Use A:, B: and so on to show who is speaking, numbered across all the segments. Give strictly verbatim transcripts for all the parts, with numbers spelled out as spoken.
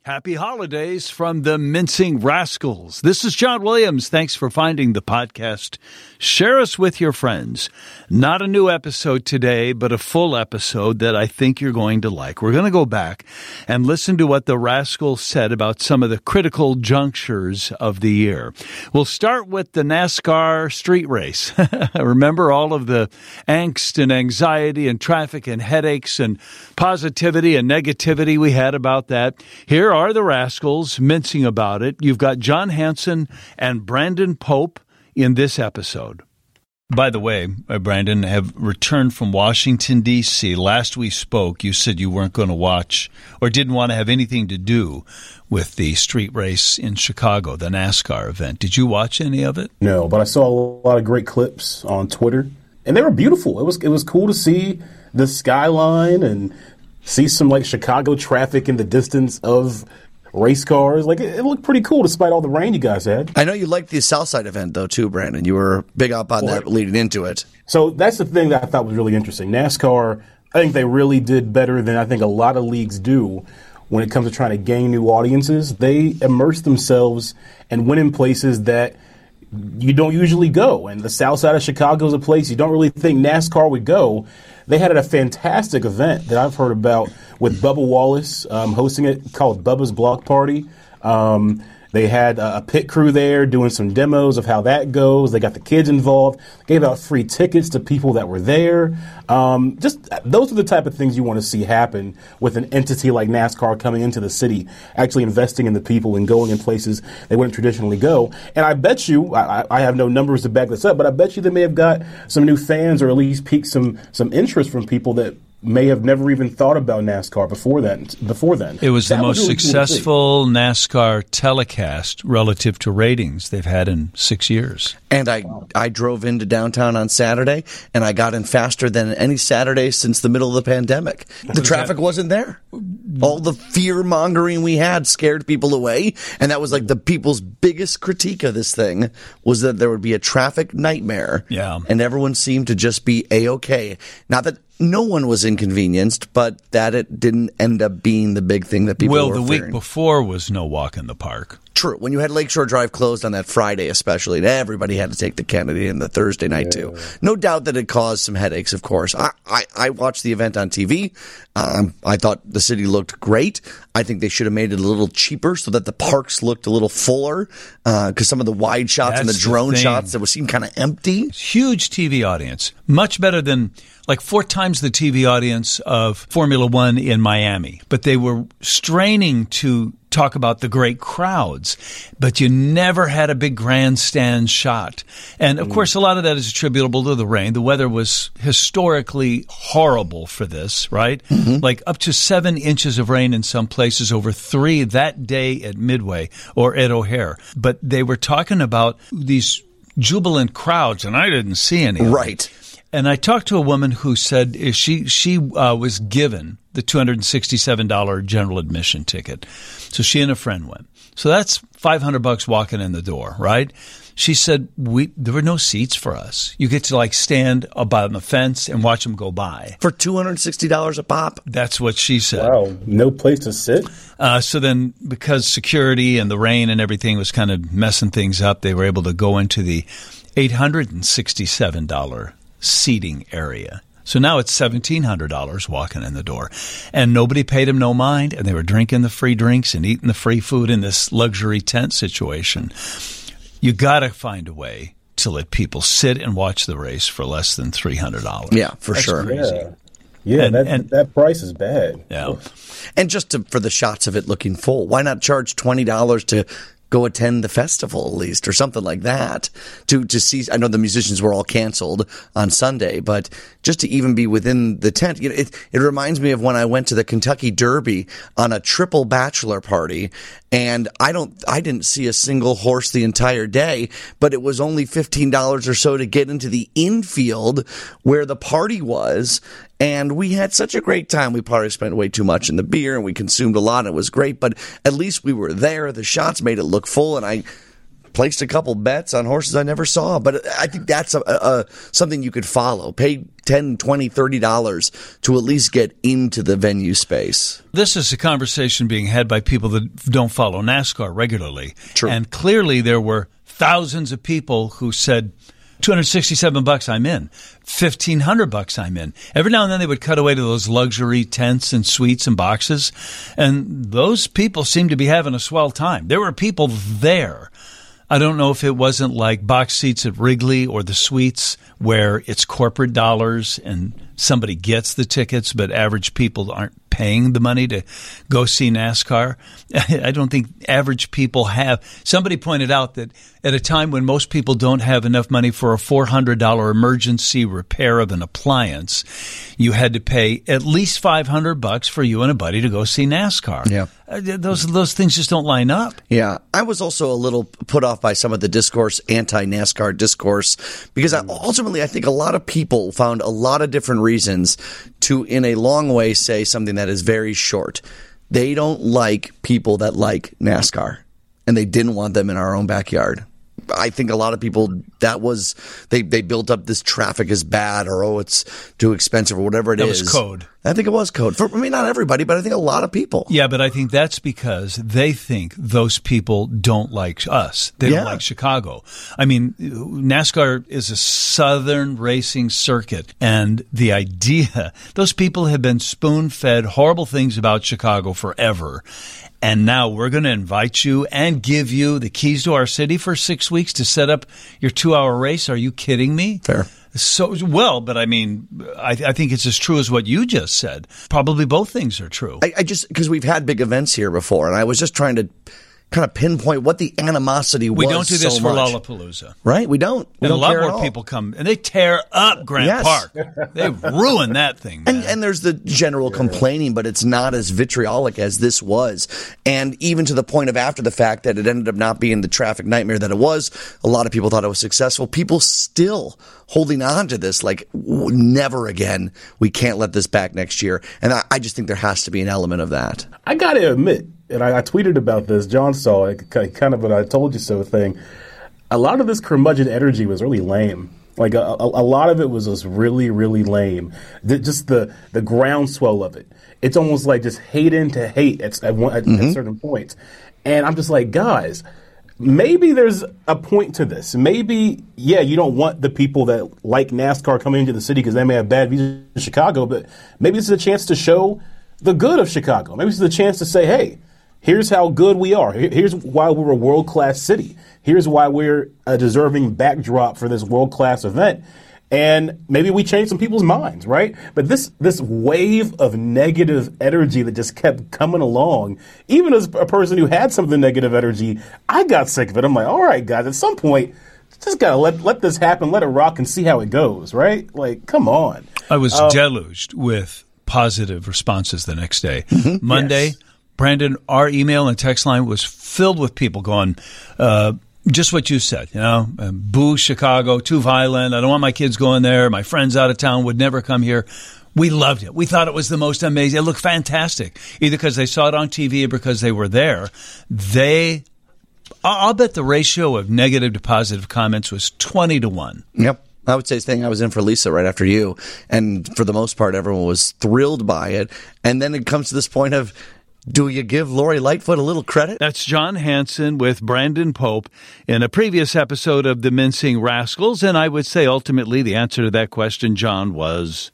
A: Happy holidays from the Mincing Rascals. This is John Williams. Thanks for finding the podcast. Share us with your friends. Not a new episode today, but a full episode that I think you're going to like. We're going to go back and listen to what the Rascals said about some of the critical junctures of the year. We'll start with the NASCAR street race. Remember all of the angst and anxiety and traffic and headaches and positivity and negativity we had about that? Here are the Rascals mincing about it. You've got John Hanson and Brandon Pope in this episode. By the way, Brandon, have returned from Washington, D C Last we spoke, you said you weren't going to watch or didn't want to have anything to do with the street race in Chicago, the NASCAR event. Did you watch any of it?
B: No, but I saw a lot of great clips on Twitter, and they were beautiful. It was it was cool to see the skyline and see some like Chicago traffic in the distance of race cars. Like it, it looked pretty cool despite all the rain you guys had.
C: I know you liked the Southside event though too, Brandon. You were big up on well, that leading into it.
B: So that's the thing that I thought was really interesting. NASCAR, I think they really did better than I think a lot of leagues do when it comes to trying to gain new audiences. They immerse themselves and went in places that you don't usually go. And the South Side of Chicago is a place you don't really think NASCAR would go. They had a fantastic event that I've heard about with Bubba Wallace um, hosting it called Bubba's Block Party. Um, they had a pit crew there doing some demos of how that goes. They got the kids involved, gave out free tickets to people that were there. Um, just those are the type of things you want to see happen with an entity like NASCAR coming into the city, actually investing in the people and going in places they wouldn't traditionally go. And I bet you, I, I have no numbers to back this up, but I bet you they may have got some new fans or at least piqued some some interest from people that may have never even thought about NASCAR before that. Before then,
A: it was
B: that
A: the most
B: was really
A: successful cool NASCAR telecast relative to ratings they've had in six years.
C: And I, wow. I drove into downtown on Saturday, and I got in faster than any Saturday since the middle of the pandemic. The traffic wasn't there. All the fear-mongering we had scared people away, and that was like the people's biggest critique of this thing was that there would be a traffic nightmare,
A: yeah.
C: and everyone seemed to just be A-okay. Not that no one was inconvenienced, but that it didn't end up being the big thing that people
A: well,
C: were
A: fearing. Well, the week before was no walk in the park.
C: True. When you had Lakeshore Drive closed on that Friday especially, and everybody had to take the Kennedy and the Thursday night yeah. too. No doubt that it caused some headaches, of course. I, I, I watched the event on T V. Um, I thought the city looked great. I think they should have made it a little cheaper so that the parks looked a little fuller because uh, some of the wide shots
A: That's
C: and the drone
A: the
C: shots that would seem kind of empty.
A: Huge T V audience. Much better than like four times the T V audience of Formula One in Miami. But they were straining to talk about the great crowds, but you never had a big grandstand shot. And, of mm. course, a lot of that is attributable to the rain. The weather was historically horrible for this, right? Mm-hmm. Like up to seven inches of rain in some places, over three that day at Midway or at O'Hare. But they were talking about these jubilant crowds, and I didn't see any.
C: Right.
A: And I talked to a woman who said she she uh, was given the two hundred sixty-seven dollars general admission ticket. So she and a friend went. So that's five hundred bucks walking in the door, right? She said, "We there were no seats for us. You get to like stand about the fence and watch them go by.
C: For two hundred sixty dollars a pop?
A: That's what she said.
B: Wow, no place to sit?
A: Uh, so then because security and the rain and everything was kind of messing things up, they were able to go into the eight hundred sixty-seven dollars seating area. So now it's seventeen hundred dollars walking in the door. And nobody paid them no mind, and they were drinking the free drinks and eating the free food in this luxury tent situation. You got to find a way to let people sit and watch the race for less than three hundred dollars.
C: Yeah, for
A: That's
C: sure.
A: Crazy.
B: Yeah, yeah
A: and,
B: that,
A: and,
B: that price is bad.
A: Yeah.
C: And just to, for the shots of it looking full, why not charge twenty dollars to go attend the festival at least or something like that to to see. I know the musicians were all canceled on Sunday, but just to even be within the tent, you know, it, it reminds me of when I went to the Kentucky Derby on a triple bachelor party, and I don't I didn't see a single horse the entire day, but it was only fifteen dollars or so to get into the infield where the party was. And we had such a great time. We probably spent way too much in the beer, and we consumed a lot, and it was great. But at least we were there. The shots made it look full, and I placed a couple bets on horses I never saw. But I think that's a, a, something you could follow. Pay ten, twenty, thirty dollars to at least get into the venue space.
A: This is a conversation being had by people that don't follow NASCAR regularly.
C: True.
A: And clearly there were thousands of people who said, two hundred sixty-seven bucks, I'm in. fifteen hundred bucks, I'm in. Every now and then they would cut away to those luxury tents and suites and boxes, and those people seemed to be having a swell time. There were people there. I don't know if it wasn't like box seats at Wrigley or the suites where it's corporate dollars and somebody gets the tickets, but average people aren't paying the money to go see NASCAR. I don't think average people have. Somebody pointed out that at a time when most people don't have enough money for a four hundred dollars emergency repair of an appliance, you had to pay at least five hundred bucks for you and a buddy to go see NASCAR.
C: Yeah.
A: Uh, those those things just don't line up.
C: Yeah. I was also a little put off by some of the discourse, anti-NASCAR discourse, because I, ultimately I think a lot of people found a lot of different reasons to, in a long way, say something that is very short. They don't like people that like NASCAR, and they didn't want them in our own backyard. I think a lot of people, that was, they, they built up this traffic is bad, or, oh, it's too expensive, or whatever it
A: That
C: is.
A: was code.
C: I think it was code. For, I mean, not everybody, but I think a lot of people.
A: Yeah, but I think that's because they think those people don't like us. They
C: Yeah.
A: don't like Chicago. I mean, NASCAR is a southern racing circuit, and the idea, those people have been spoon-fed horrible things about Chicago forever. And now we're going to invite you and give you the keys to our city for six weeks to set up your two-hour race. Are you kidding me?
C: Fair.
A: So, well, but I mean, I, I think it's as true as what you just said. Probably both things are true.
C: I, I just, because we've had big events here before, and I was just trying to kind of pinpoint what the animosity was.
A: We don't do this
C: so
A: for
C: much.
A: Lollapalooza.
C: Right? We don't. We
A: And
C: don't
A: a lot
C: care at
A: more
C: all.
A: people come, and they tear up Grant
C: Yes.
A: Park. They ruin that thing, man.
C: And, and there's the general complaining, but it's not as vitriolic as this was. And even to the point of after the fact that it ended up not being the traffic nightmare that it was, a lot of people thought it was successful. People still holding on to this like, w- never again. We can't let this back next year. And I, I just think there has to be an element of that.
B: I got to admit, and I, I tweeted about this, John saw it, kind of a I told you so thing. A lot of this curmudgeon energy was really lame. Like a, a, a lot of it was just really, really lame. The, just the, the groundswell of it. It's almost like just hating to hate at, at, one, at,
C: Mm-hmm.
B: at certain points. And I'm just like, guys, maybe there's a point to this. Maybe, yeah, you don't want the people that like NASCAR coming into the city because they may have bad views in Chicago, but maybe this is a chance to show the good of Chicago. Maybe this is a chance to say, hey, here's how good we are. Here's why we're a world-class city. Here's why we're a deserving backdrop for this world-class event. And maybe we change some people's minds, right? But this this wave of negative energy that just kept coming along, even as a person who had some of the negative energy, I got sick of it. I'm like, all right, guys, at some point, just got to let let this happen, let it rock, and see how it goes, right? Like, come on.
A: I was
B: Um,
A: deluged with positive responses the next day.
C: Mm-hmm.
A: Monday,
B: Yes.
A: Brandon, our email and text line was filled with people going, uh, just what you said, you know, uh, boo Chicago, too violent. I don't want my kids going there. My friends out of town would never come here. We loved it. We thought it was the most amazing. It looked fantastic, either because they saw it on T V or because they were there. They, I'll I'll bet the ratio of negative to positive comments was twenty to one.
C: Yep. I would say the thing I was in for Lisa right after you. And for the most part, everyone was thrilled by it. And then it comes to this point of, do you give Lori Lightfoot a little credit?
A: That's John Hansen with Brandon Pope in a previous episode of The Mincing Rascals, and I would say ultimately the answer to that question, John, was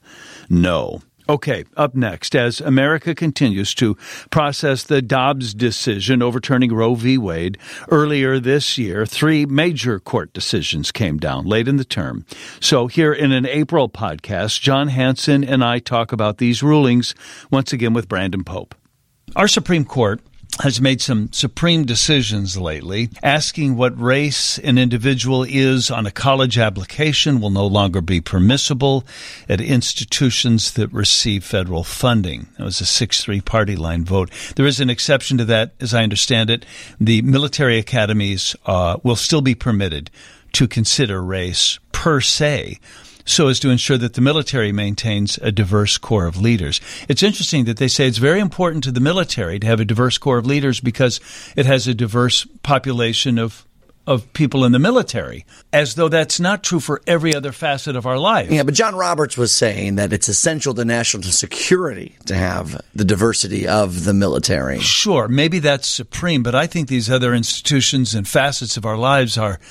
A: no. Okay, up next, as America continues to process the Dobbs decision overturning Roe v. Wade, earlier this year, three major court decisions came down late in the term. So here in an April podcast, John Hansen and I talk about these rulings once again with Brandon Pope. Our Supreme Court has made some supreme decisions lately, asking what race an individual is on a college application will no longer be permissible at institutions that receive federal funding. That was a six three party line vote. There is an exception to that, as I understand it. The military academies uh, will still be permitted to consider race per se, so as to ensure that the military maintains a diverse corps of leaders. It's interesting that they say it's very important to the military to have a diverse corps of leaders because it has a diverse population of of people in the military, as though that's not true for every other facet of our life.
C: Yeah, but John Roberts was saying that it's essential to national security to have the diversity of the military.
A: Sure, maybe that's supreme, but I think these other institutions and facets of our lives are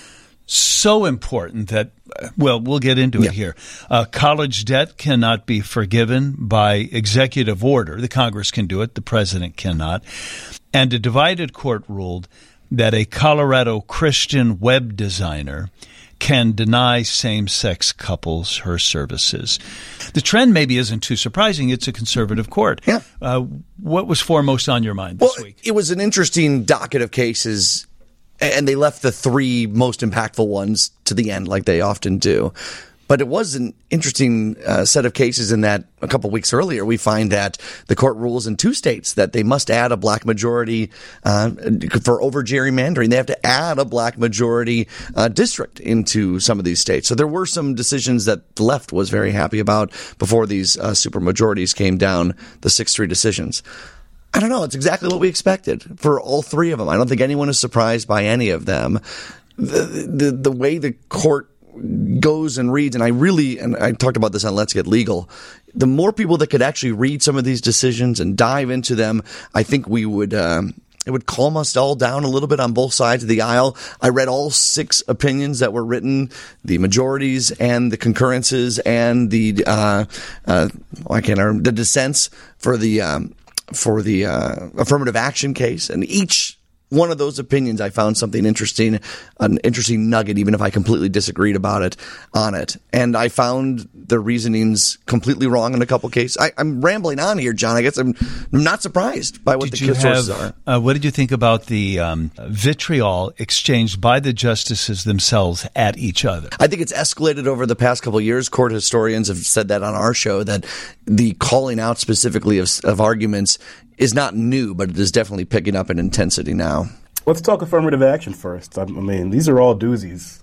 A: so important that, well, we'll get into
C: yeah.
A: it here. Uh, college debt cannot be forgiven by executive order. The Congress can do it. The president cannot. And a divided court ruled that a Colorado Christian web designer can deny same-sex couples her services. The trend maybe isn't too surprising. It's a conservative court.
C: Yeah.
A: Uh, what was foremost on your mind this
C: well,
A: week?
C: It was an interesting docket of cases, and they left the three most impactful ones to the end, like they often do. But it was an interesting uh, set of cases in that a couple weeks earlier, we find that the court rules in two states that they must add a black majority uh, for over gerrymandering. They have to add a black majority uh, district into some of these states. So there were some decisions that the left was very happy about before these uh, super majorities came down, the six three decisions. I don't know. It's exactly what we expected for all three of them. I don't think anyone is surprised by any of them. The, the, the way the court goes and reads, and I really, and I talked about this on Let's Get Legal, the more people that could actually read some of these decisions and dive into them, I think we would, um, it would calm us all down a little bit on both sides of the aisle. I read all six opinions that were written, the majorities and the concurrences and the, uh, uh, I can't remember, the dissents for the, um, for the, uh, affirmative action case, and each one of those opinions, I found something interesting, an interesting nugget, even if I completely disagreed about it on it. And I found the reasonings completely wrong in a couple cases. I, I'm rambling on here, John. I guess I'm, I'm not surprised by what
A: did
C: the
A: you
C: sources
A: have,
C: are.
A: Uh, what did you think about the um, vitriol exchanged by the justices themselves at each other?
C: I think it's escalated over the past couple of years. Court historians have said that on our show, that the calling out specifically of, of arguments is not new, but it is definitely picking up in intensity now.
B: Let's talk affirmative action first. I mean, these are all doozies.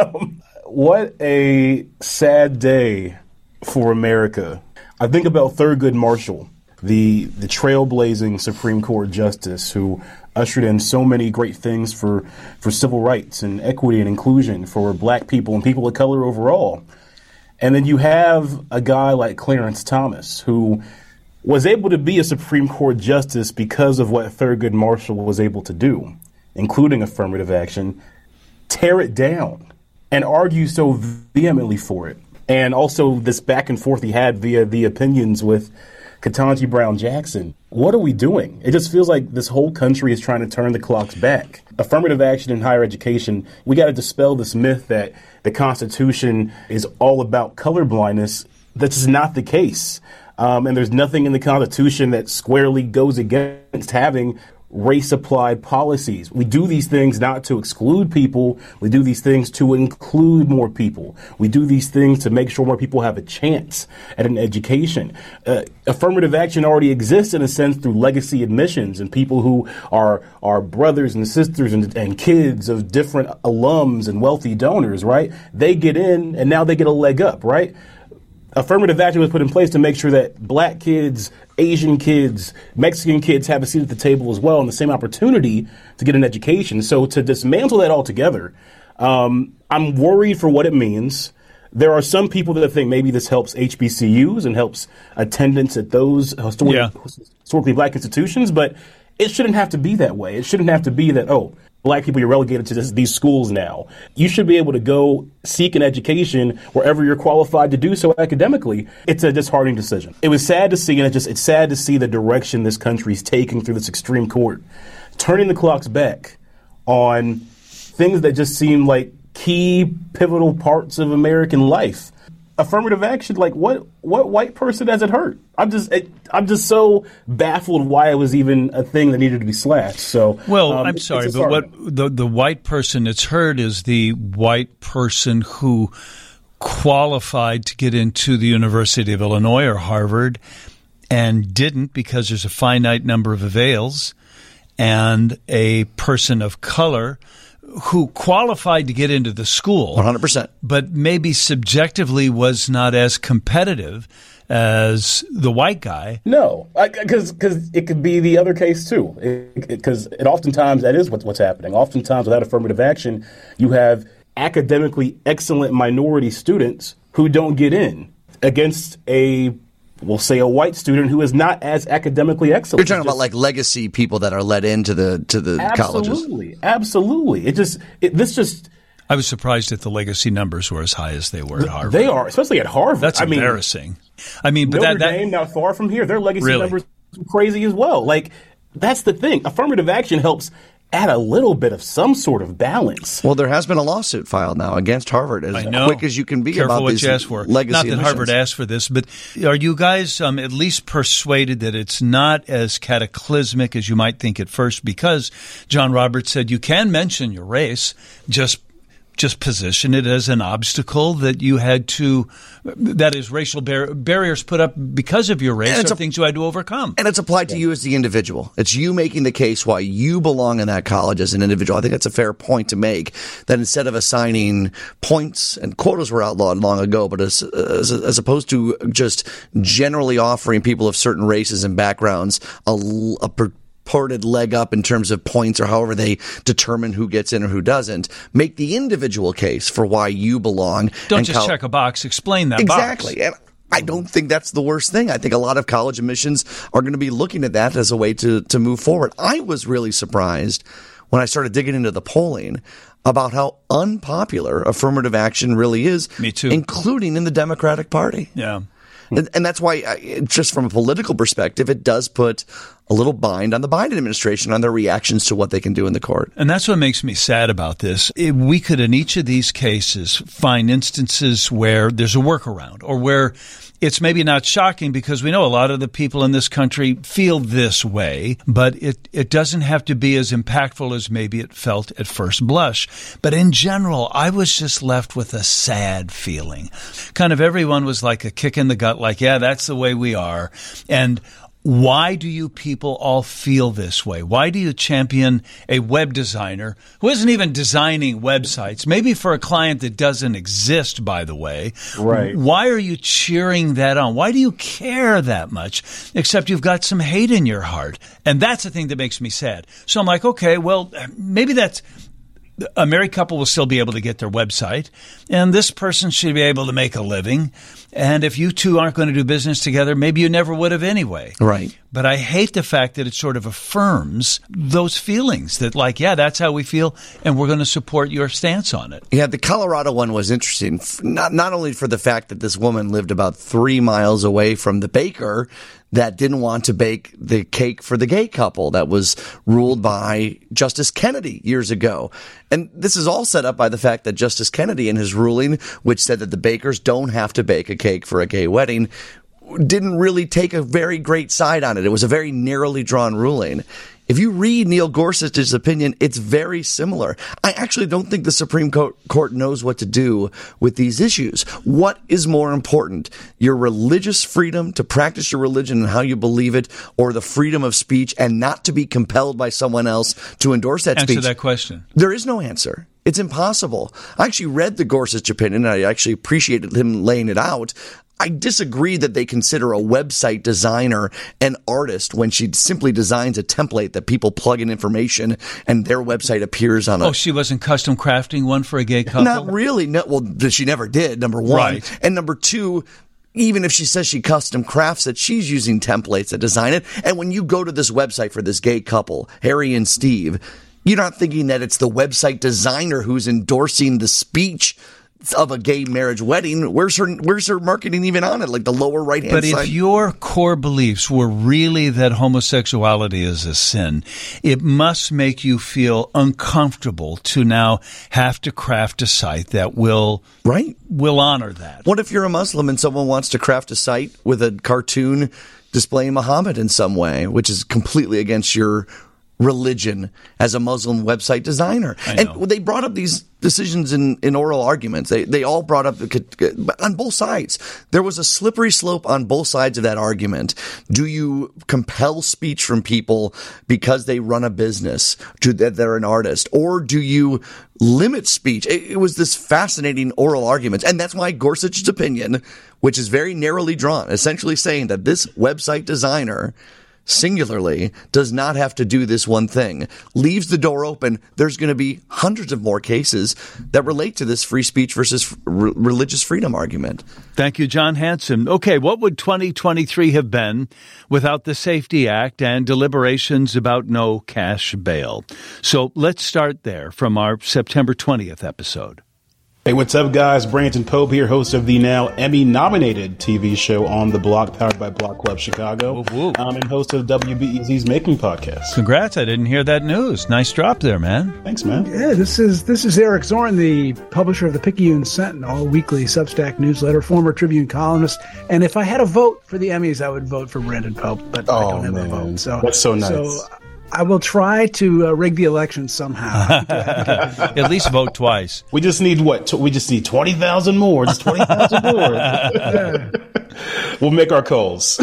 B: What a sad day for America. I think about Thurgood Marshall, the the trailblazing Supreme Court justice who ushered in so many great things for, for civil rights and equity and inclusion for black people and people of color overall. And then you have a guy like Clarence Thomas, who was able to be a Supreme Court justice because of what Thurgood Marshall was able to do, including affirmative action, tear it down and argue so vehemently for it. And also this back and forth he had via the opinions with Ketanji Brown Jackson. What are we doing? It just feels like this whole country is trying to turn the clocks back. Affirmative action in higher education, we got to dispel this myth that the Constitution is all about colorblindness. That's just not the case. Um, and there's nothing in the Constitution that squarely goes against having race-applied policies. We do these things not to exclude people. We do these things to include more people. We do these things to make sure more people have a chance at an education. Uh, affirmative action already exists in a sense through legacy admissions, and people who are are brothers and sisters and, and kids of different alums and wealthy donors, right? They get in, and now they get a leg up, right? Affirmative action was put in place to make sure that black kids, Asian kids, Mexican kids have a seat at the table as well and the same opportunity to get an education. So to dismantle that altogether, um, I'm worried for what it means. There are some people that think maybe this helps H B C Us and helps attendance at those historically, yeah. historically black institutions, but it shouldn't have to be that way. It shouldn't have to be that, oh, black people, you're relegated to this, these schools now. You should be able to go seek an education wherever you're qualified to do so academically. It's a disheartening decision. It was sad to see, and it just it's sad to see the direction this country's taking through this extreme court, turning the clocks back on things that just seem like key, pivotal parts of American life. Affirmative action, like what what white person has it hurt? I'm just it, I'm just so baffled why it was even a thing that needed to be slashed. So
A: well,
B: um,
A: I'm
B: it's,
A: sorry,
B: it's
A: but what the the white person it's hurt is the white person who qualified to get into the University of Illinois or Harvard and didn't because there's a finite number of avails. and a person of color who qualified to get into the school.
C: one hundred percent.
A: But maybe subjectively was not as competitive as the white guy.
B: No, because because it could be the other case too. Because it, it, it oftentimes that is what's what's happening. Oftentimes, without affirmative action, you have academically excellent minority students who don't get in against a, we'll say, a white student who is not as academically excellent.
C: You're talking just, about like legacy people that are let into the to the
B: absolutely,
C: colleges.
B: Absolutely, absolutely. It just it, this just.
A: I was surprised that the legacy numbers were as high as they were at Harvard.
B: They are, especially at Harvard.
A: That's
B: I
A: embarrassing.
B: Mean,
A: I mean, but
B: Notre
A: that, that
B: Dame, not far from here, their legacy
A: really?
B: numbers are crazy as well. Like, that's the thing. Affirmative action helps add a little bit of some sort of balance.
C: Well, there has been a lawsuit filed now against Harvard as quick as you can be
A: Careful
C: about
A: what
C: these
A: you ask for.
C: legacy
A: Not that
C: admissions.
A: Harvard asked for this, but are you guys um, at least persuaded that it's not as cataclysmic as you might think at first? Because John Roberts said you can mention your race, just just position it as an obstacle that you had to, that is racial bar- barriers put up because of your race or a, things you had to overcome.
C: And it's applied to you as the individual. It's you making the case why you belong in that college as an individual. I think that's a fair point to make, that instead of assigning points, and quotas were outlawed long ago, but as, as, as opposed to just generally offering people of certain races and backgrounds a, a purported leg up in terms of points or however they determine who gets in or who doesn't, make the individual case for why you belong.
A: Don't just col- check a box, explain that
C: exactly.
A: box.
C: Exactly. I don't think that's the worst thing. I think a lot of college admissions are going to be looking at that as a way to, to move forward. I was really surprised when I started digging into the polling about how unpopular affirmative action really is.
A: Me too.
C: Including in the Democratic Party.
A: Yeah.
C: And, and that's why, just from a political perspective, it does put a little bind on the Biden administration on their reactions to what they can do in the court.
A: And that's what makes me sad about this. If we could, in each of these cases, find instances where there's a workaround or where it's maybe not shocking because we know a lot of the people in this country feel this way, but it, it doesn't have to be as impactful as maybe it felt at first blush. But in general, I was just left with a sad feeling. Kind of everyone was like a kick in the gut, like, yeah, that's the way we are. And why do you people all feel this way? Why do you champion a web designer who isn't even designing websites, maybe for a client that doesn't exist, by the way?
B: Right.
A: Why are you cheering that on? Why do you care that much, except you've got some hate in your heart? And that's the thing that makes me sad. So I'm like, okay, well, maybe that's a married couple will still be able to get their website, and this person should be able to make a living. And if you two aren't going to do business together, maybe you never would have anyway.
C: Right.
A: But I hate the fact that it sort of affirms those feelings that, like, yeah, that's how we feel, and we're going to support your stance on it.
C: Yeah, the Colorado one was interesting, not not only for the fact that this woman lived about three miles away from the baker that didn't want to bake the cake for the gay couple that was ruled by Justice Kennedy years ago. And this is all set up by the fact that Justice Kennedy, in his ruling, which said that the bakers don't have to bake a cake for a gay wedding, didn't really take a very great side on it. It was a very narrowly drawn ruling. If you read Neil Gorsuch's opinion, it's very similar. I actually don't think the Supreme Court knows what to do with these issues. What is more important, your religious freedom to practice your religion and how you believe it, or the freedom of speech and not to be compelled by someone else to endorse that
A: Answer
C: speech?
A: Answer that question.
C: There is no answer. It's impossible. I actually read the Gorsuch opinion, and I actually appreciated him laying it out. I disagree that they consider a website designer an artist when she simply designs a template that people plug in information and their website appears on a...
A: Oh, she wasn't custom crafting one for a gay couple?
C: Not really. No, well, she never did, number one.
A: Right.
C: And number two, even if she says she custom crafts it, she's using templates that design it. And when you go to this website for this gay couple, Harry and Steve, you're not thinking that it's the website designer who's endorsing the speech of a gay marriage wedding. Where's her where's her marketing even on it? Like the lower right hand
A: side.
C: But
A: if your core beliefs were really that homosexuality is a sin, it must make you feel uncomfortable to now have to craft a site that will
C: right
A: will honor that.
C: What if you're a Muslim and someone wants to craft a site with a cartoon displaying Muhammad in some way, which is completely against your religion as a Muslim website designer. And they brought up these decisions in, in oral arguments. They they all brought up on both sides. There was a slippery slope on both sides of that argument. Do you compel speech from people because they run a business, to that they're an artist, or do you limit speech? It, it was this fascinating oral argument, and that's why Gorsuch's opinion, which is very narrowly drawn, essentially saying that this website designer singularly does not have to do this one thing, leaves the door open. There's going to be hundreds of more cases that relate to this free speech versus r- religious freedom argument.
A: Thank you, John Hanson. Okay, what would twenty twenty-three have been without the Safety Act and deliberations about no cash bail? So let's start there from our September twentieth episode.
B: Hey, what's up, guys? Brandon Pope here, host of the now Emmy-nominated T V show On the Block, powered by Block Club Chicago.
A: Whoop, whoop.
B: Um, and host of W B E Z's Making Podcast.
A: Congrats! I didn't hear that news. Nice drop there, man.
B: Thanks, man.
D: Yeah, this is this is Eric Zorn, the publisher of the Picayune Sentinel, a weekly Substack newsletter, former Tribune columnist. And if I had a vote for the Emmys, I would vote for Brandon Pope, but
B: oh,
D: I don't have
B: man.
D: a vote. So
B: that's so nice. So,
D: I will try to uh, rig the election somehow.
A: At least vote twice.
B: We just need what? We just need twenty thousand more. Just twenty thousand more. We'll make our calls.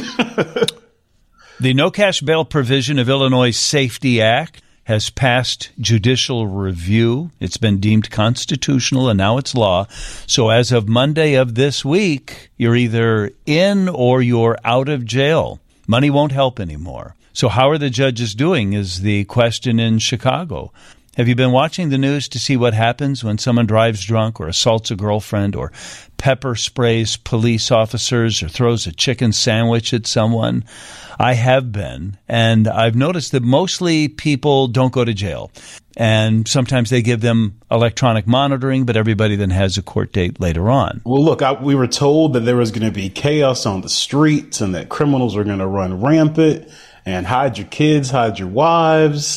A: The no cash bail provision of Illinois' Safety Act has passed judicial review. It's been deemed constitutional, and now it's law. So as of Monday of this week, you're either in or you're out of jail. Money won't help anymore. So how are the judges doing is the question in Chicago. Have you been watching the news to see what happens when someone drives drunk or assaults a girlfriend or pepper sprays police officers or throws a chicken sandwich at someone? I have been, and I've noticed that mostly people don't go to jail. And sometimes they give them electronic monitoring, but everybody then has a court date later on.
B: Well, look, I, we were told that there was going to be chaos on the streets and that criminals are going to run rampant and hide your kids, hide your wives.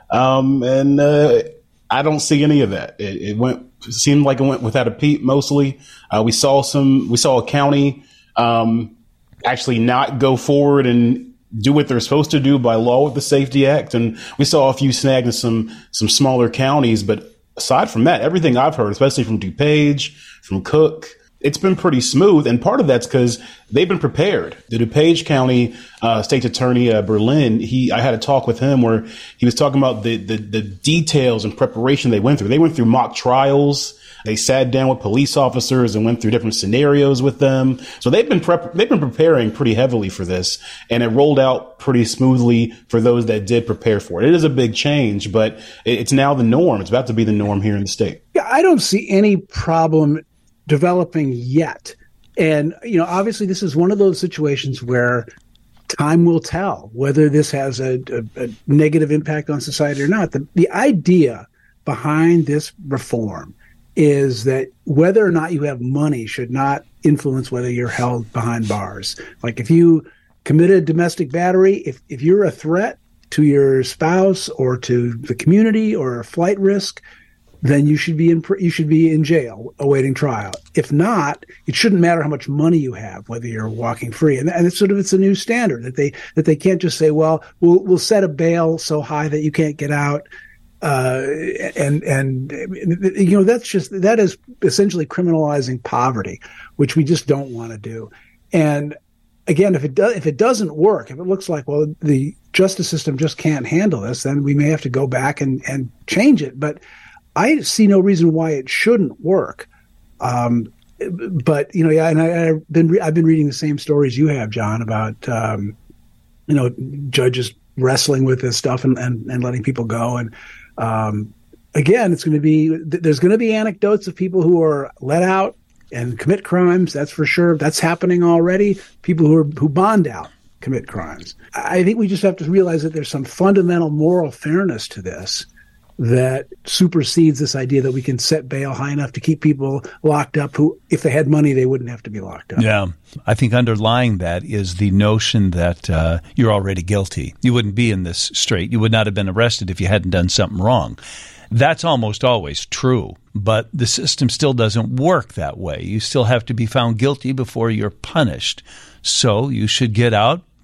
B: Um, and uh, I don't see any of that. It, it went it seemed like it went without a peep mostly. Uh, we saw some we saw a county um, actually not go forward and do what they're supposed to do by law with the Safety Act. And we saw a few snags in some some smaller counties. But aside from that, everything I've heard, especially from DuPage, from Cook, it's been pretty smooth. And part of that's because they've been prepared. The DuPage County uh, State Attorney uh, Berlin, he I had a talk with him where he was talking about the, the the details and preparation they went through. They went through mock trials. They sat down with police officers and went through different scenarios with them. So they've been prep- they've been preparing pretty heavily for this, and it rolled out pretty smoothly for those that did prepare for it. It is a big change, but it's now the norm. It's about to be the norm here in the state.
D: Yeah, I don't see any problem developing yet. And, you know, obviously this is one of those situations where time will tell whether this has a, a, a negative impact on society or not. The, the idea behind this reform is that whether or not you have money should not influence whether you're held behind bars. Like if you committed domestic battery, if, if you're a threat to your spouse or to the community or a flight risk, then you should be in you should be in jail awaiting trial. If not, it shouldn't matter how much money you have, whether you're walking free. And, and it's sort of it's a new standard that they that they can't just say, well, we'll we'll set a bail so high that you can't get out. Uh, and and you know that's just that is essentially criminalizing poverty, which we just don't want to do. And again, if it does if it doesn't work, if it looks like well the justice system just can't handle this, then we may have to go back and and change it. But I see no reason why it shouldn't work. Um, but you know, yeah, and I, I've been re- I've been reading the same stories you have, John, about um, you know judges wrestling with this stuff and, and, and letting people go. And um, again, it's going to be there's going to be anecdotes of people who are let out and commit crimes. That's for sure. That's happening already. People who are who bond out commit crimes. I think we just have to realize that there's some fundamental moral fairness to this that supersedes this idea that we can set bail high enough to keep people locked up who, if they had money, they wouldn't have to be locked up.
A: Yeah. I think underlying that is the notion that uh, you're already guilty. You wouldn't be in this strait. You would not have been arrested if you hadn't done something wrong. That's almost always true, but the system still doesn't work that way. You still have to be found guilty before you're punished. So you should get out,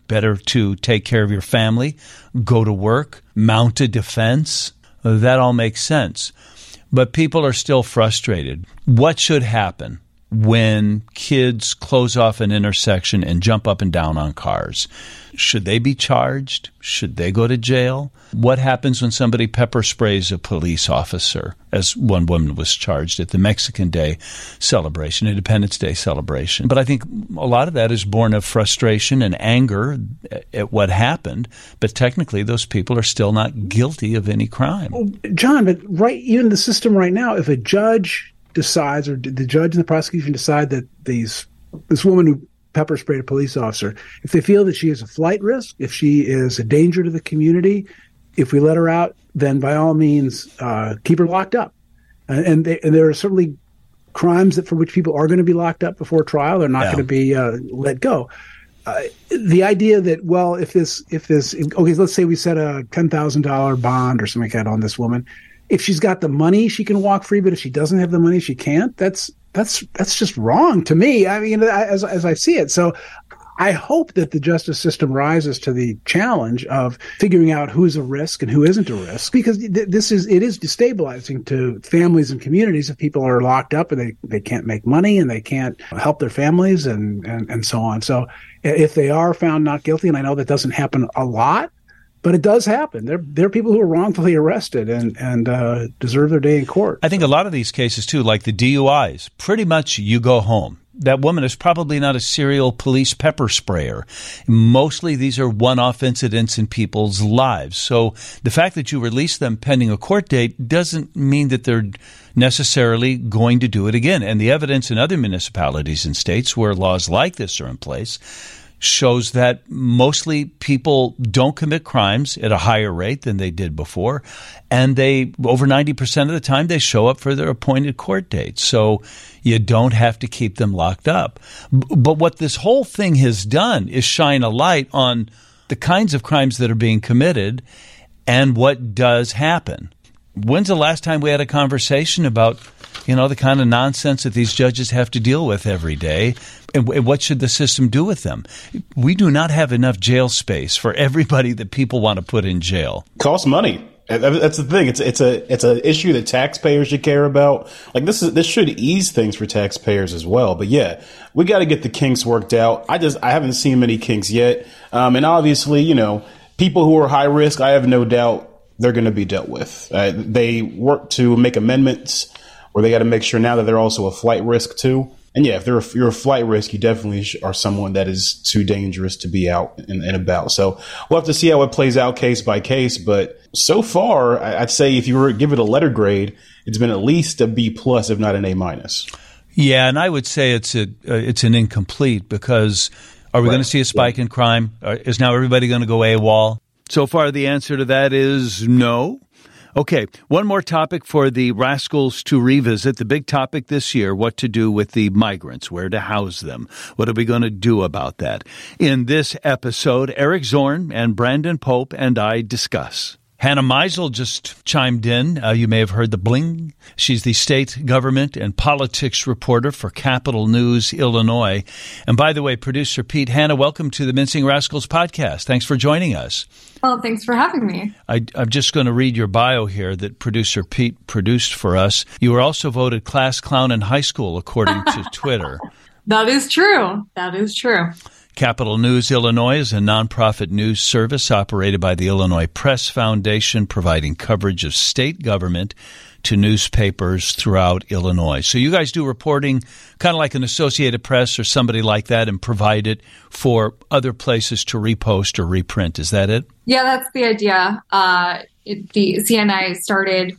A: better to take care of your family, go to work, mount a defense. That all makes sense. But people are still frustrated. What should happen when kids close off an intersection and jump up and down on cars? Should they be charged? Should they go to jail? What happens when somebody pepper sprays a police officer, as one woman was charged at the Mexican Day celebration, Independence Day celebration? But I think a lot of that is born of frustration and anger at what happened. But technically, those people are still not guilty of any crime.
D: Well, John, but right, even the system right now, if a judge decides, or the judge and the prosecution decide that these this woman who pepper sprayed a police officer, if they feel that she is a flight risk, if she is a danger to the community, if we let her out, then by all means, uh, keep her locked up. And, and, they, and there are certainly crimes that for which people are going to be locked up before trial. They're not yeah. going to be uh, let go. Uh, the idea that, well, if this, if this, okay, let's say we set a ten thousand dollars bond or something like that on this woman. If she's got the money, she can walk free, but if she doesn't have the money, she can't. That's that's that's just wrong to me. I mean, as as I see it. So I hope that the justice system rises to the challenge of figuring out who's a risk and who isn't a risk, because th- this is it is destabilizing to families and communities if people are locked up and they, they can't make money and they can't help their families and, and, and so on. So if they are found not guilty, and I know that doesn't happen a lot, but it does happen. There, there are people who are wrongfully arrested and, and uh, deserve their day in court.
A: I think a lot of these cases, too, like the D U Is, pretty much you go home. That woman is probably not a serial police pepper sprayer. Mostly these are one-off incidents in people's lives. So the fact that you release them pending a court date doesn't mean that they're necessarily going to do it again. And the evidence in other municipalities and states where laws like this are in place shows that mostly people don't commit crimes at a higher rate than they did before. And they, over ninety percent of the time, they show up for their appointed court dates. So you don't have to keep them locked up. But what this whole thing has done is shine a light on the kinds of crimes that are being committed and what does happen. When's the last time we had a conversation about, you know, the kind of nonsense that these judges have to deal with every day? And what should the system do with them? We do not have enough jail space for everybody that people want to put in jail.
B: Costs money. That's the thing. It's it's a it's an issue that taxpayers should care about. Like this is this should ease things for taxpayers as well. But yeah, we got to get the kinks worked out. I just I haven't seen many kinks yet. Um, and obviously, you know, people who are high risk, I have no doubt they're going to be dealt with. Uh, they work to make amendments, or they got to make sure now that they're also a flight risk too. And yeah, if they're a, you're a flight risk, you definitely are someone that is too dangerous to be out and, and about. So we'll have to see how it plays out case by case. But so far, I'd say if you were to give it a letter grade, it's been at least a B plus, if not an A minus.
A: Yeah, and I would say it's a uh, it's an incomplete, because are we right. going to see a spike yeah. in crime? Uh, is now everybody going to go AWOL? So far, the answer to that is no. Okay, one more topic for the Rascals to revisit. The big topic this year, what to do with the migrants, where to house them. What are we going to do about that? In this episode, Eric Zorn and Brandon Pope and I discuss. Hannah Meisel just chimed in. Uh, you may have heard the bling. She's the state government and politics reporter for Capital News, Illinois. And by the way, producer Pete, Hannah, welcome to the Mincing Rascals podcast. Thanks for joining us.
E: Well, thanks for having me.
A: I, I'm just going to read your bio here that producer Pete produced for us. You were also voted class clown in high school, according to Twitter.
E: That is true. That is true.
A: Capital News Illinois is a nonprofit news service operated by the Illinois Press Foundation, providing coverage of state government to newspapers throughout Illinois. So you guys do reporting kind of like an Associated Press or somebody like that and provide it for other places to repost or reprint. Is that it?
E: Yeah, that's the idea. Uh, it, the C N I started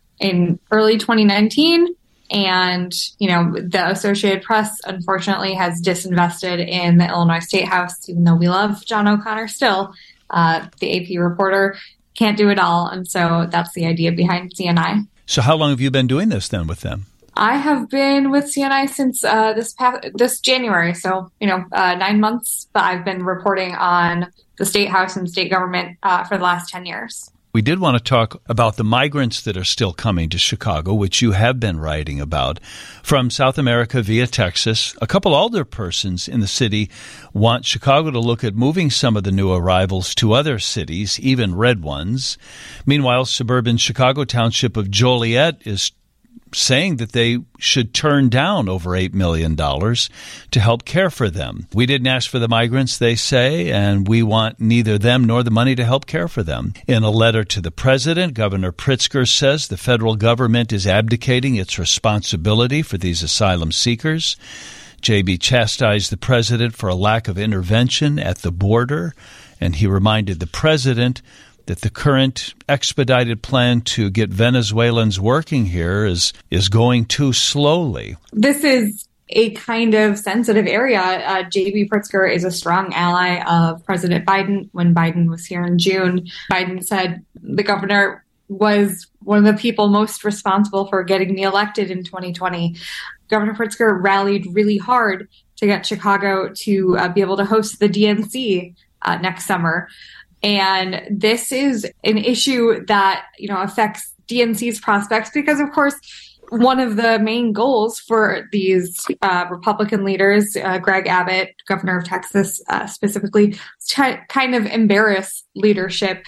E: in early twenty nineteen. And, you know, the Associated Press, unfortunately, has disinvested in the Illinois State House, even though we love John O'Connor still. Uh, the A P reporter can't do it all. And so that's the idea behind C N I.
A: So how long have you been doing this then with them?
E: I have been with C N I since uh, this past, this January. So, you know, uh, nine months. But I've been reporting on the State House and state government uh, for the last ten years.
A: We did want to talk about the migrants that are still coming to Chicago, which you have been writing about, from South America via Texas. A couple older persons in the city want Chicago to look at moving some of the new arrivals to other cities, even red ones. Meanwhile, suburban Chicago township of Joliet is saying that they should turn down over eight million dollars to help care for them. We didn't ask for the migrants, they say, and we want neither them nor the money to help care for them. In a letter to the president, Governor Pritzker says the federal government is abdicating its responsibility for these asylum seekers. J B chastised the president for a lack of intervention at the border, and he reminded the president that the current expedited plan to get Venezuelans working here is is going too slowly.
E: This is a kind of sensitive area. Uh, J B Pritzker is a strong ally of President Biden. When Biden was here in June, Biden said the governor was one of the people most responsible for getting me elected in twenty twenty. Governor Pritzker rallied really hard to get Chicago to uh, be able to host the D N C uh, next summer. And this is an issue that, you know, affects D N C's prospects because, of course, one of the main goals for these uh, Republican leaders, uh, Greg Abbott, governor of Texas uh, specifically, is to kind of embarrass leadership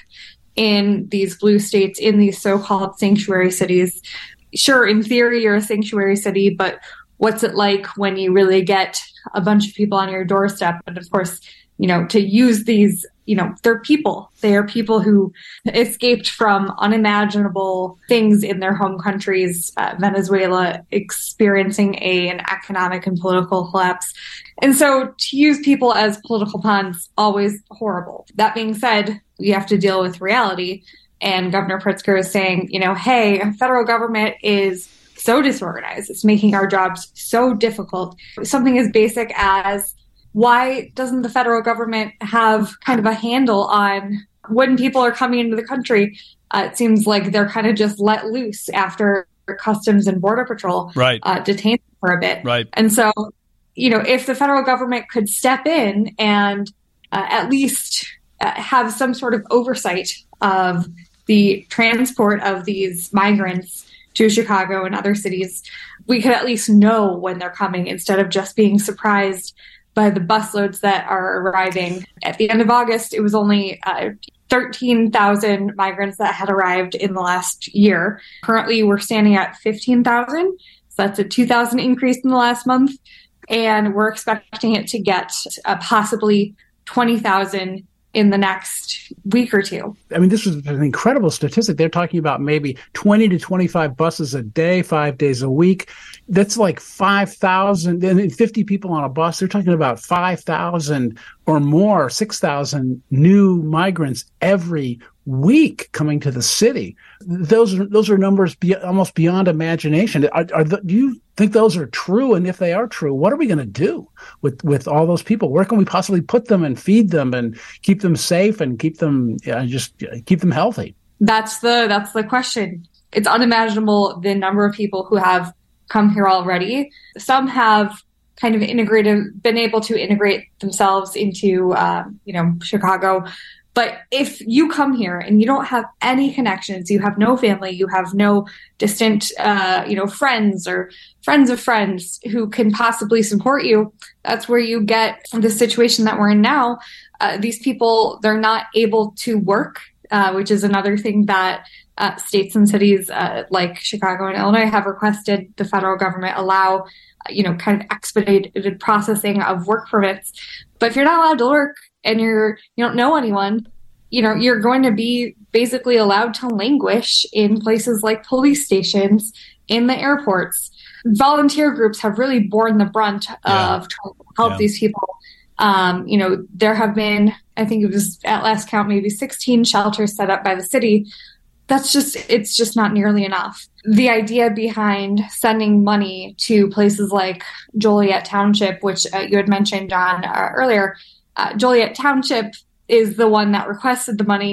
E: in these blue states, in these so-called sanctuary cities. Sure, in theory, you're a sanctuary city, but what's it like when you really get a bunch of people on your doorstep? And of course, you know, to use these, you know, they're people. They are people who escaped from unimaginable things in their home countries, uh, Venezuela experiencing a, an economic and political collapse. And so to use people as political pawns, always horrible. That being said, we have to deal with reality. And Governor Pritzker is saying, you know, hey, federal government is so disorganized. It's making our jobs so difficult. Something as basic as, why doesn't the federal government have kind of a handle on when people are coming into the country? Uh, it seems like they're kind of just let loose after Customs and Border Patrol
A: right.
E: uh, detained them for a bit.
A: Right.
E: And so, you know, if the federal government could step in and uh, at least uh, have some sort of oversight of the transport of these migrants to Chicago and other cities, we could at least know when they're coming instead of just being surprised by the busloads that are arriving. At the end of August, it was only uh, thirteen thousand migrants that had arrived in the last year. Currently, we're standing at fifteen thousand. So that's a two thousand increase in the last month. And we're expecting it to get uh, possibly twenty thousand in the next week or two.
D: I mean, this is an incredible statistic. They're talking about maybe twenty to twenty-five buses a day, five days a week. That's like five thousand, and fifty people on a bus. They're talking about five thousand or more, six thousand new migrants every week coming to the city. Those are, those are numbers be, almost beyond imagination. Are, are the, do you think those are true? And if they are true, what are we going to do with, with all those people? Where can we possibly put them and feed them and keep them safe and keep them uh, just keep them healthy?
E: That's the that's the question. It's unimaginable the number of people who have come here already. Some have kind of integrated, been able to integrate themselves into, um, you know, Chicago. But if you come here and you don't have any connections, you have no family, you have no distant, uh, you know, friends or friends of friends who can possibly support you, that's where you get the situation that we're in now. Uh, these people, they're not able to work, uh, which is another thing that uh, states and cities uh, like Chicago and Illinois have requested the federal government allow, you know, kind of expedited processing of work permits. But if you're not allowed to work, and you're you don't know anyone, you know, you're going to be basically allowed to languish in places like police stations, in the airports. Volunteer groups have really borne the brunt
A: yeah.
E: of trying to help
A: yeah.
E: these people. Um, you know, there have been, I think it was at last count, maybe sixteen shelters set up by the city. That's just, it's just not nearly enough. The idea behind sending money to places like Joliet Township, which uh, you had mentioned, John, uh, earlier, Uh, Joliet Township is the one that requested the money.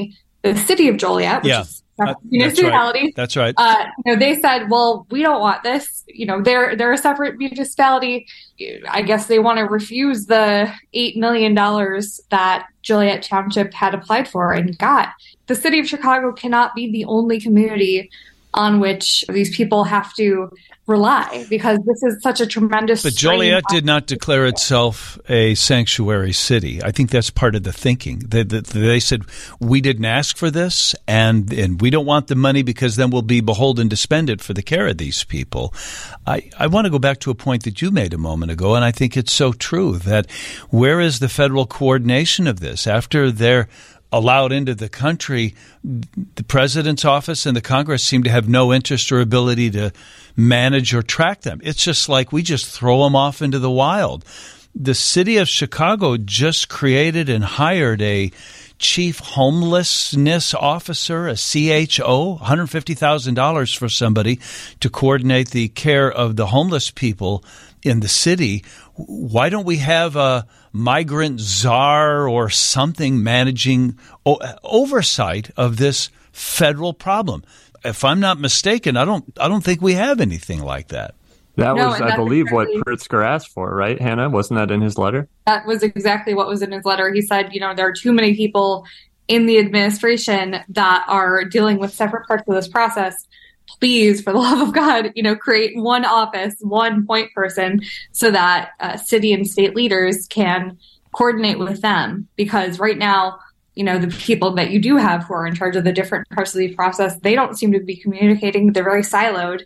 E: the city of Joliet, which
A: yeah.
E: is a
A: Uh,
E: municipality.
A: That's right. That's right.
E: Uh, you know, they said, well, we don't want this. You know, they're they're a separate municipality. I guess they want to refuse the eight million dollars that Joliet Township had applied for and got. The city of Chicago cannot be the only community on which these people have to rely, because this is such a tremendous.
A: But Joliet did not declare itself a sanctuary city. I think that's part of the thinking. They, they, they said, we didn't ask for this, and, and we don't want the money because then we'll be beholden to spend it for the care of these people. I, I want to go back to a point that you made a moment ago, and I think it's so true, that where is the federal coordination of this? After they're allowed into the country, the president's office and the Congress seem to have no interest or ability to manage or track them. It's just like we just throw them off into the wild. The city of Chicago just created and hired a chief homelessness officer, a C H O, one hundred fifty thousand dollars for somebody to coordinate the care of the homeless people in the city. Why don't we have a migrant czar or something managing o- oversight of this federal problem? If I'm not mistaken, I don't I don't think we have anything like that.
F: That
E: No,
F: was,
E: and
F: I
E: that's
F: believe,
E: exactly-
F: what Pritzker asked for, right, Hannah? Wasn't that in his letter?
E: That was exactly what was in his letter. He said, you know, there are too many people in the administration that are dealing with separate parts of this process. Please, for the love of God, you know, create one office, one point person, so that uh, city and state leaders can coordinate with them. Because right now, you know, the people that you do have who are in charge of the different parts of the process, they don't seem to be communicating. They're very siloed.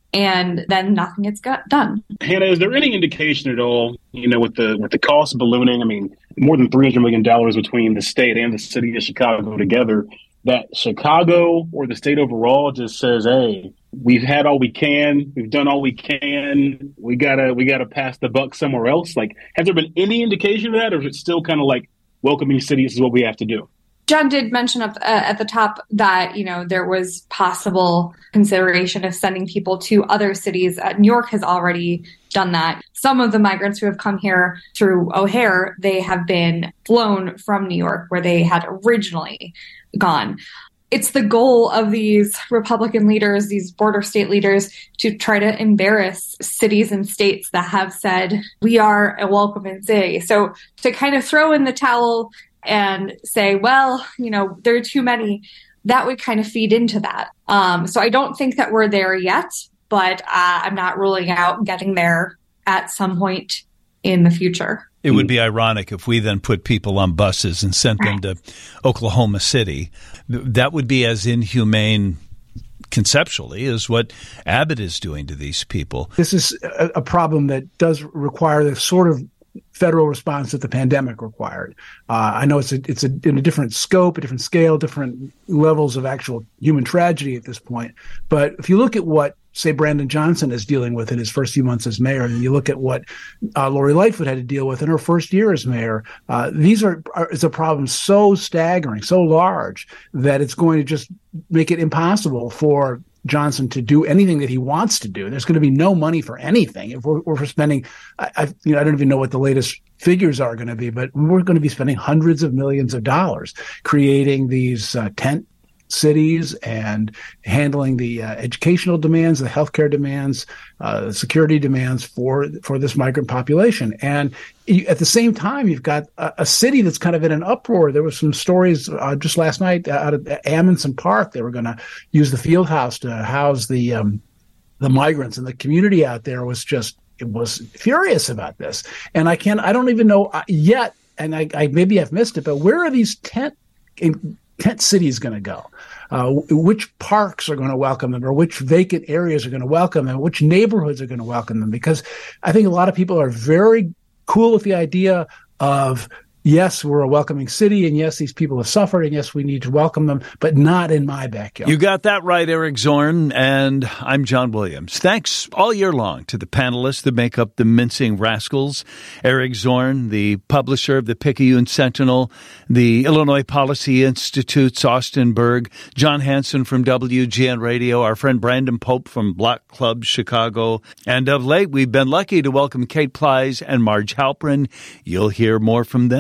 E: And then nothing gets got done.
B: Hannah, is there any indication at all, you know, with the with the cost ballooning, I mean, more than three hundred million dollars between the state and the city of Chicago together, that Chicago or the state overall just says, hey, we've had all we can, we've done all we can, we gotta we gotta pass the buck somewhere else? Like, has there been any indication of that, or is it still kind of like welcoming cities is what we have to do?
E: John did mention up uh, at the top that, you know, there was possible consideration of sending people to other cities. Uh, New York has already done that. Some of the migrants who have come here through O'Hare, they have been flown from New York, where they had originally gone. It's the goal of these Republican leaders, these border state leaders, to try to embarrass cities and states that have said, we are a welcoming city. So to kind of throw in the towel and say, well, you know, there are too many, that would kind of feed into that. Um, so I don't think that we're there yet, but uh, I'm not ruling out getting there at some point in the future.
A: It would be ironic if we then put people on buses and sent them to Oklahoma City. That would be as inhumane conceptually as what Abbott is doing to these people.
D: This is a, a problem that does require the sort of federal response that the pandemic required. Uh, I know it's a, it's a, in a different scope, a different scale, different levels of actual human tragedy at this point. But if you look at what, say, Brandon Johnson is dealing with in his first few months as mayor, and you look at what uh, Lori Lightfoot had to deal with in her first year as mayor, uh, these are, are is a problem so staggering, so large, that it's going to just make it impossible for Johnson to do anything that he wants to do. There's going to be no money for anything. If we're, we're spending, I, I, you know, I don't even know what the latest figures are going to be, but we're going to be spending hundreds of millions of dollars creating these uh, tent cities and handling the uh, educational demands, the healthcare demands, uh, the security demands for for this migrant population. And you, at the same time, you've got a, a city that's kind of in an uproar. There were some stories uh, just last night out of Amundsen Park. They were going to use the field house to house the um, the migrants, and the community out there was just it was furious about this. And I can't, I don't even know uh, yet, and I, I maybe I've missed it, but where are these tent in, tent cities going to go? Uh, which parks are going to welcome them, or which vacant areas are going to welcome them, which neighborhoods are going to welcome them? Because I think a lot of people are very cool with the idea of, yes, we're a welcoming city, and yes, these people have suffered, and yes, we need to welcome them, but not in my backyard.
A: You got that right, Eric Zorn, and I'm John Williams. Thanks all year long to the panelists that make up the Mincing Rascals. Eric Zorn, the publisher of the Picayune Sentinel, the Illinois Policy Institute's Austin Berg, John Hanson from W G N Radio, our friend Brandon Pope from Block Club Chicago, and of late, we've been lucky to welcome Kate Plies and Marge Halprin. You'll hear more from them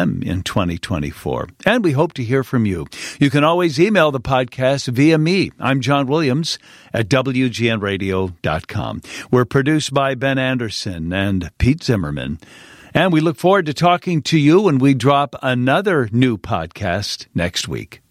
A: him in twenty twenty-four. And we hope to hear from you. You can always email the podcast via me. I'm John Williams at W G N radio dot com. We're produced by Ben Anderson and Pete Zimmerman. And we look forward to talking to you when we drop another new podcast next week.